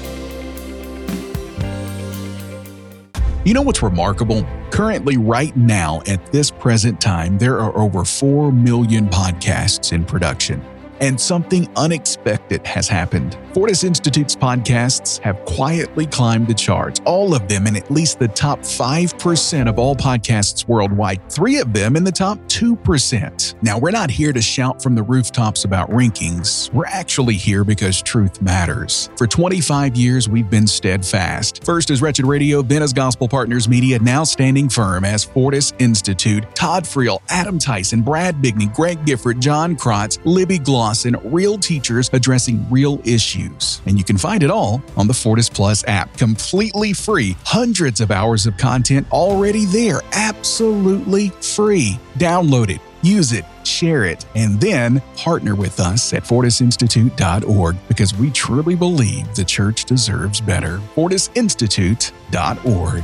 You know what's remarkable? Currently, right now, at this present time, there are over four million podcasts in production. And something unexpected has happened. Fortis Institute's podcasts have quietly climbed the charts, all of them in at least the top five percent of all podcasts worldwide, three of them in the top two percent. Now, we're not here to shout from the rooftops about rankings. We're actually here because truth matters. For twenty-five years, we've been steadfast. First as Wretched Radio, then as Gospel Partners Media, now standing firm as Fortis Institute. Todd Friel, Adam Tyson, Brad Bigney, Greg Gifford, John Krotz, Libby Gloss, and real teachers addressing real issues. And you can find it all on the Fortis Plus app, completely free. Hundreds of hours of content already there, absolutely free. Download it, use it, share it, and then partner with us at fortis institute dot org because we truly believe the church deserves better. fortis institute dot org.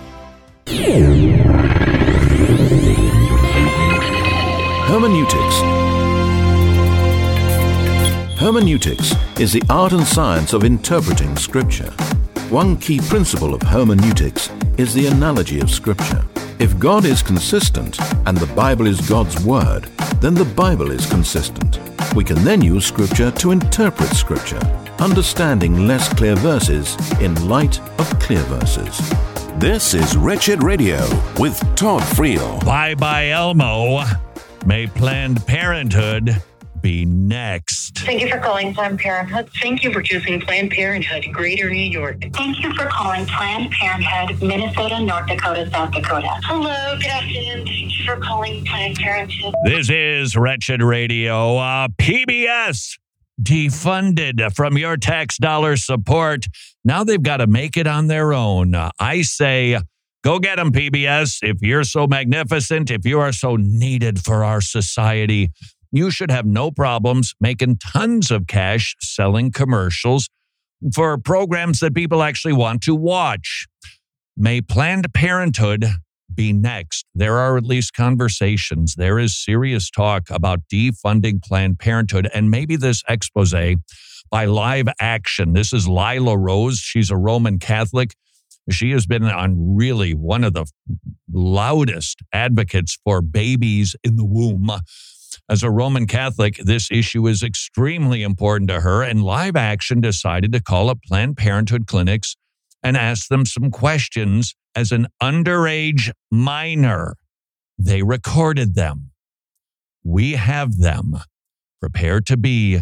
Hermeneutics. Hermeneutics is the art and science of interpreting Scripture. One key principle of hermeneutics is the analogy of Scripture. If God is consistent and the Bible is God's Word, then the Bible is consistent. We can then use Scripture to interpret Scripture, understanding less clear verses in light of clear verses. This is Wretched Radio with Todd Friel. Bye-bye, Elmo. May Planned Parenthood be next. Thank you for calling Planned Parenthood. Thank you for choosing Planned Parenthood, Greater New York. Thank you for calling Planned Parenthood, Minnesota, North Dakota, South Dakota. Hello, good afternoon. Thank you for calling Planned Parenthood. This is Wretched Radio. Uh, P B S defunded from your tax dollar support. Now they've got to make it on their own. Uh, I say, go get them, P B S. If you're so magnificent, if you are so needed for our society, you should have no problems making tons of cash selling commercials for programs that people actually want to watch. May Planned Parenthood be next. There are at least conversations. There is serious talk about defunding Planned Parenthood, and maybe this expose by Live Action. This is Lila Rose. She's a Roman Catholic. She has been on really one of the loudest advocates for babies in the womb. As a Roman Catholic, this issue is extremely important to her, and Live Action decided to call up Planned Parenthood clinics and ask them some questions as an underage minor. They recorded them. We have them. Prepare to be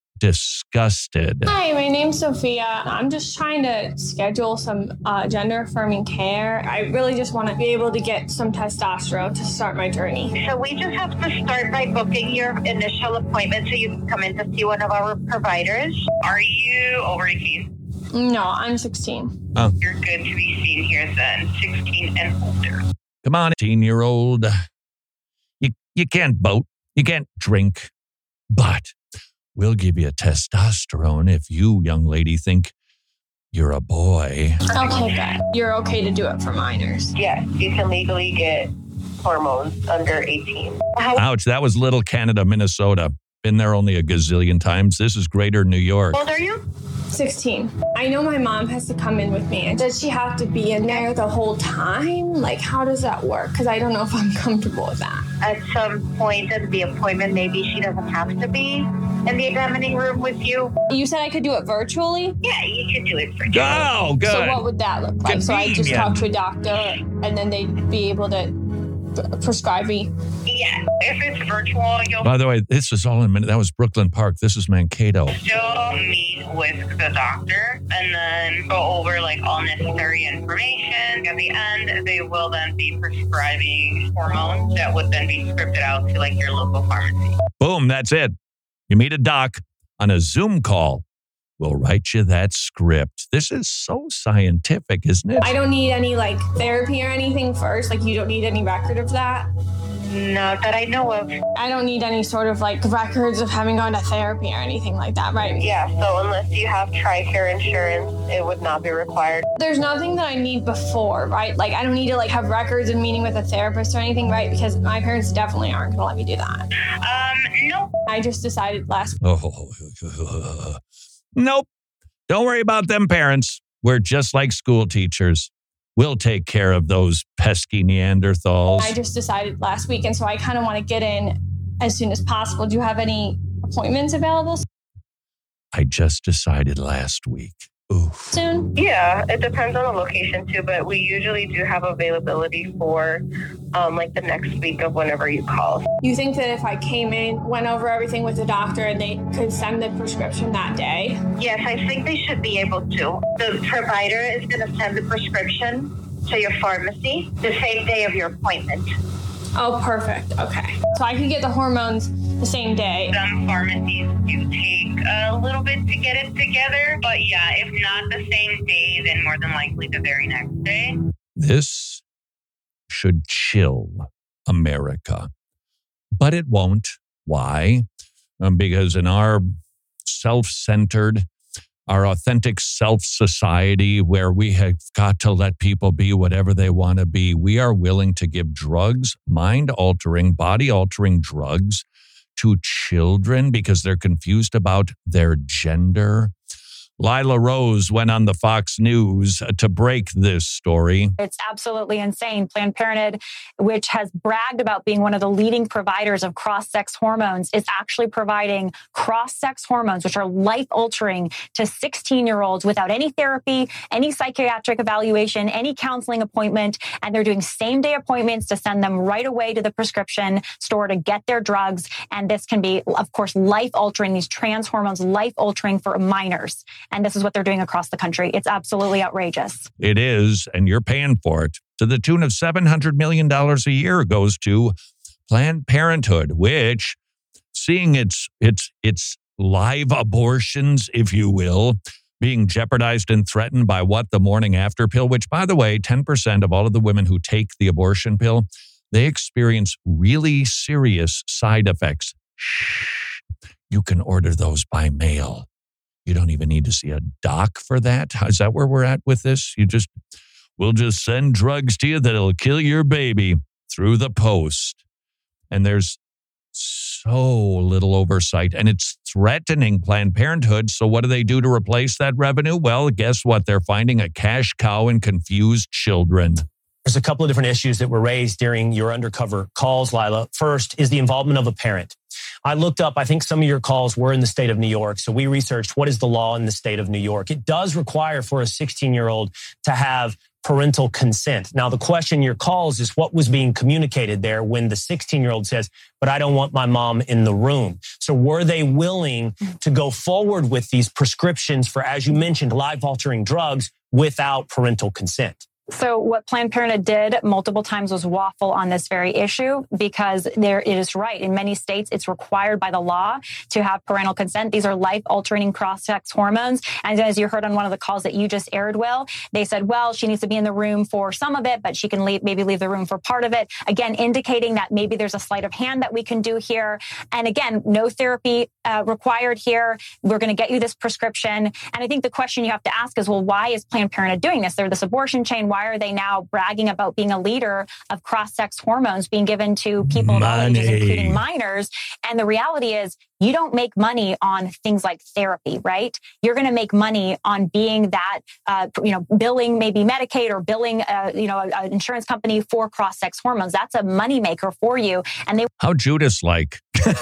disgusted. Hi, my name's Sophia. I'm just trying to schedule some uh, gender-affirming care. I really just want to be able to get some testosterone to start my journey. So we just have to start by booking your initial appointment so you can come in to see one of our providers. Are you over eighteen? No, I'm sixteen. Oh. You're good to be seen here then, sixteen and older. Come on, eighteen-year-old. You, you can't vote. You can't drink. But we'll give you testosterone if you, young lady, think you're a boy. Okay, good. You're okay to do it for minors. Yes, you can legally get hormones under eighteen. How Ouch, that was Little Canada, Minnesota. Been there only a gazillion times. This is Greater New York. old are you? sixteen. I know my mom has to come in with me. Does she have to be in there the whole time? Like, how does that work? Because I don't know if I'm comfortable with that. At some point in the appointment, maybe she doesn't have to be in the examining room with you. You said I could do it virtually? Yeah, you could do it for Oh, good. So what would that look like? So I just Convenient. talk to a doctor and then they'd be able to p- prescribe me? Yeah, if it's virtual, you'll By the way, this is all in minute. That was Brooklyn Park. This is Mankato. still meet with the doctor and then go over like all necessary information. At the end, they will then be prescribing hormones that would then be scripted out to like your local pharmacy. Boom, that's it. You meet a doc on a Zoom call. We'll write you that script. This is so scientific, isn't it? I don't need any like therapy or anything first. Like you don't need any record of that. Not that I know of. I don't need any sort of like records of having gone to therapy or anything like that, right? Yeah, so unless you have TRICARE insurance, it would not be required. There's nothing that I need before, right? Like I don't need to like have records and meeting with a therapist or anything, right? Because my parents definitely aren't gonna let me do that. Um, no. I just decided last Oh, nope. Don't worry about them parents. We're just like school teachers. We'll take care of those pesky Neanderthals. I just decided last week, and so I kind of want to get in as soon as possible. Do you have any appointments available I just decided last week. Oof. soon? Yeah, it depends on the location too, but we usually do have availability for um, like the next week of whenever you call. You think that if I came in, went over everything with the doctor, and they could send the prescription that day? Yes, I think they should be able to. The provider is going to send the prescription to your pharmacy the same day of your appointment. Oh, perfect. Okay. So I can get the hormones the same day. Some pharmacies do take a little bit to get it together, but yeah, if not the same day, then more than likely the very next day. This should chill America, but it won't. Why? Um, because in our self-centered, our authentic self-society where we have got to let people be whatever they want to be, we are willing to give drugs, mind-altering, body-altering drugs to children because they're confused about their gender. Lila Rose went on the Fox News to break this story. It's absolutely insane. Planned Parenthood, which has bragged about being one of the leading providers of cross-sex hormones, is actually providing cross-sex hormones, which are life-altering to sixteen-year-olds without any therapy, any psychiatric evaluation, any counseling appointment. And they're doing same-day appointments to send them right away to the prescription store to get their drugs. And this can be, of course, life-altering, these trans hormones, life-altering for minors. And this is what they're doing across the country. It's absolutely outrageous. It is, and you're paying for it. To the tune of seven hundred million dollars a year goes to Planned Parenthood, which, seeing its its its live abortions, if you will, being jeopardized and threatened by what? The morning after pill, which, by the way, ten percent of all of the women who take the abortion pill, they experience really serious side effects. Shh. You can order those by mail. You don't even need to see a doc for that. Is that where we're at with this? You just, we'll just send drugs to you that'll kill your baby through the post. And there's so little oversight, and it's threatening Planned Parenthood. So what do they do to replace that revenue? Well, guess what? They're finding a cash cow in confused children. There's a couple of different issues that were raised during your undercover calls, Lila. First is the involvement of a parent. I looked up, I think some of your calls were in the state of New York. So we researched what is the law in the state of New York. It does require for a sixteen-year-old to have parental consent. Now, the question in your calls is what was being communicated there when the sixteen-year-old says, but I don't want my mom in the room. So were they willing to go forward with these prescriptions for, as you mentioned, life-altering drugs without parental consent? So what Planned Parenthood did multiple times was waffle on this very issue, because there it is right. In many states, it's required by the law to have parental consent. These are life-altering cross-sex hormones. And as you heard on one of the calls that you just aired, Will, they said, well, she needs to be in the room for some of it, but she can leave, maybe leave the room for part of it. Again, indicating that maybe there's a sleight of hand that we can do here. And again, no therapy uh, required here. We're going to get you this prescription. And I think the question you have to ask is, well, why is Planned Parenthood doing this? They're this abortion chain. Why are they now bragging about being a leader of cross-sex hormones being given to people of all ages, including minors? And the reality is, you don't make money on things like therapy, right? You're going to make money on being that, uh, you know, billing maybe Medicaid or billing, uh, you know, an insurance company for cross-sex hormones. That's a moneymaker for you. And they how Judas-like,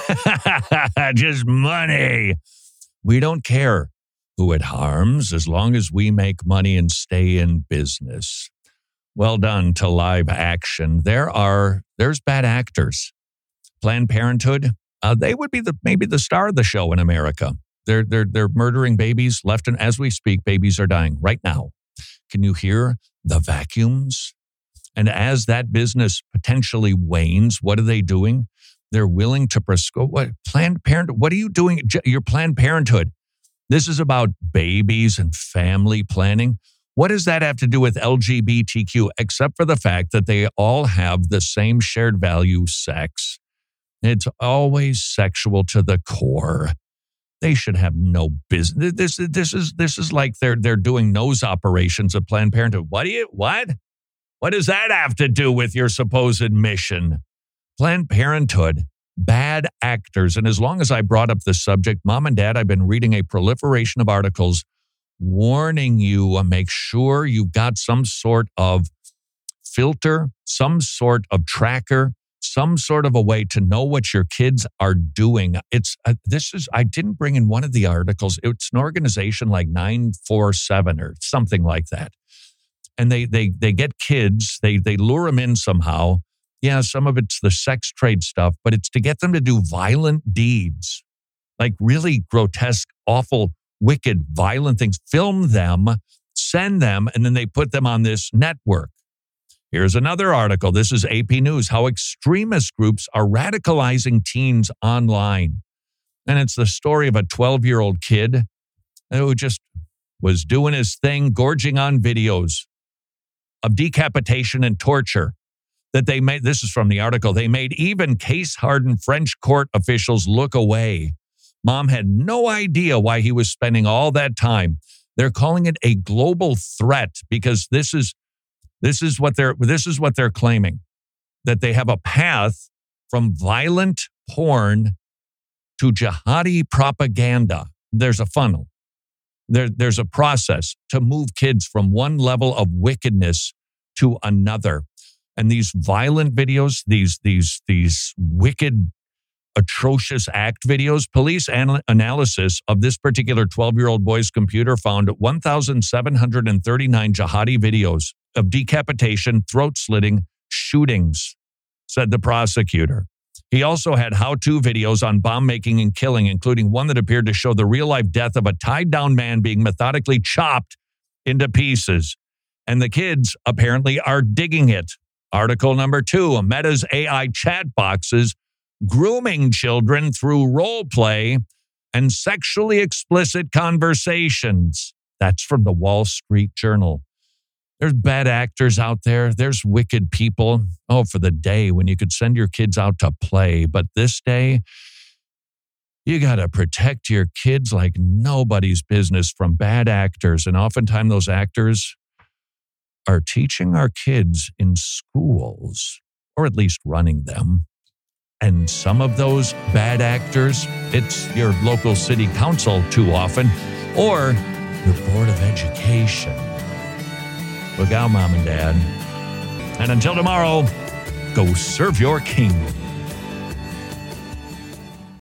just money. We don't care who it harms as long as we make money and stay in business. Well done to Live Action. There are, there's bad actors. Planned Parenthood, uh, they would be the maybe the star of the show in America. They're they're they're murdering babies left and as we speak. Babies are dying right now. Can you hear the vacuums? And as that business potentially wanes, what are they doing? They're willing to prescribe. What Planned Parenthood? What are you doing? Your Planned Parenthood. This is about babies and family planning. What does that have to do with L G B T Q, except for the fact that they all have the same shared value, sex? It's always sexual to the core. They should have no business. This, this is this is like they're they're doing nose operations at Planned Parenthood. What do you what? What does that have to do with your supposed mission? Planned Parenthood, bad actors. And as long as I brought up the subject, Mom and Dad, I've been reading a proliferation of articles warning you, uh, make sure you've got some sort of filter, some sort of tracker, some sort of a way to know what your kids are doing. It's uh, this is, I didn't bring in one of the articles. It's an organization like nine four seven or something like that. And they they they get kids, they they lure them in somehow. Yeah, some of it's the sex trade stuff, but it's to get them to do violent deeds, like really grotesque, awful, wicked, violent things, film them, send them, and then they put them on this network. Here's another article. This is A P News, how extremist groups are radicalizing teens online. And it's the story of a twelve-year-old kid who just was doing his thing, gorging on videos of decapitation and torture that they made. This is from the article. They made even case-hardened French court officials look away. Mom had no idea why he was spending all that time. They're calling it a global threat because this is this is what they're this is what they're claiming, that they have a path from violent porn to jihadi propaganda. There's a funnel. There, there's a process to move kids from one level of wickedness to another. And these violent videos, these these these wicked, atrocious act videos, police anal- analysis of this particular twelve-year-old boy's computer found one thousand seven hundred thirty-nine jihadi videos of decapitation, throat slitting, shootings, said the prosecutor. He also had how-to videos on bomb making and killing, including one that appeared to show the real-life death of a tied-down man being methodically chopped into pieces. And the kids apparently are digging it. Article number two, Meta's A I chat boxes grooming children through role play and sexually explicit conversations. That's from the Wall Street Journal. There's bad actors out there. There's wicked people. Oh, for the day when you could send your kids out to play. But this day, you got to protect your kids like nobody's business from bad actors. And oftentimes those actors are teaching our kids in schools, or at least running them. And some of those bad actors, it's your local city council too often, or your Board of Education. Look out, Mom and Dad. And until tomorrow, go serve your king.